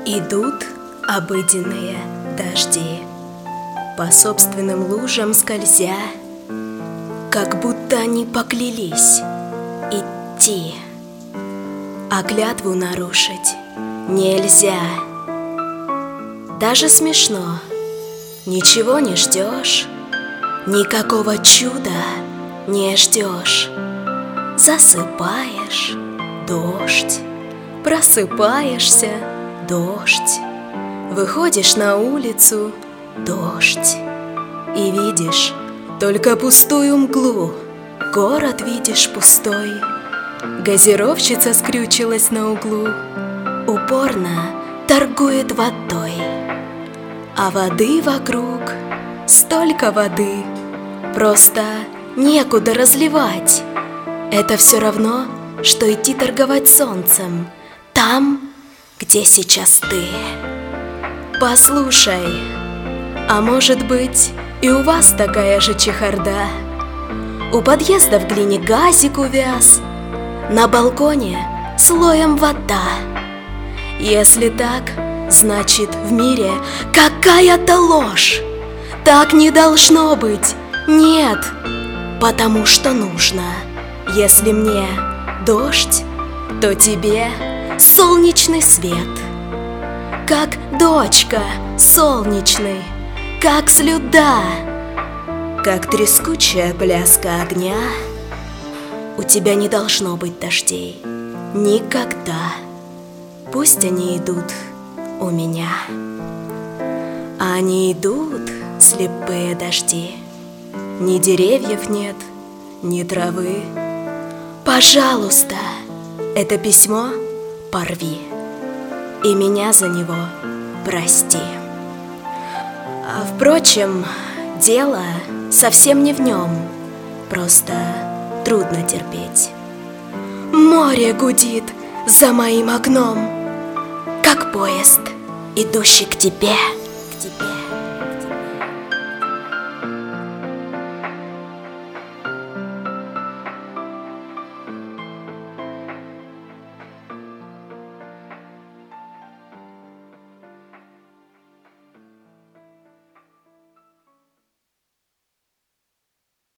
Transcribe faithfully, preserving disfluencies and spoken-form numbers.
Идут обыденные дожди, по собственным лужам скользя, как будто они поклялись идти, а клятву нарушить нельзя. Даже смешно, ничего не ждешь, никакого чуда не ждешь. Засыпаешь — дождь, просыпаешься — дождь, выходишь на улицу — дождь, и видишь только пустую мглу, город видишь пустой. Газировщица скрючилась на углу, упорно торгует водой, а воды вокруг столько воды, просто некуда разливать. Это все равно, что идти торговать солнцем там, где сейчас ты. Послушай, а может быть и у вас такая же чехарда? У подъезда в глине газик увяз, на балконе слоем вода. Если так, значит в мире какая-то ложь. Так не должно быть, нет, потому что нужно. Если мне дождь, то тебе солнечный свет. Как дочка солнечный, как слюда, как трескучая пляска огня. У тебя не должно быть дождей никогда. Пусть они идут у меня. А они идут, слепые дожди. Ни деревьев нет, ни травы. Пожалуйста, это письмо порви, и меня за него прости. А впрочем, дело совсем не в нем, просто трудно терпеть. Море гудит за моим окном, как поезд, идущий к тебе.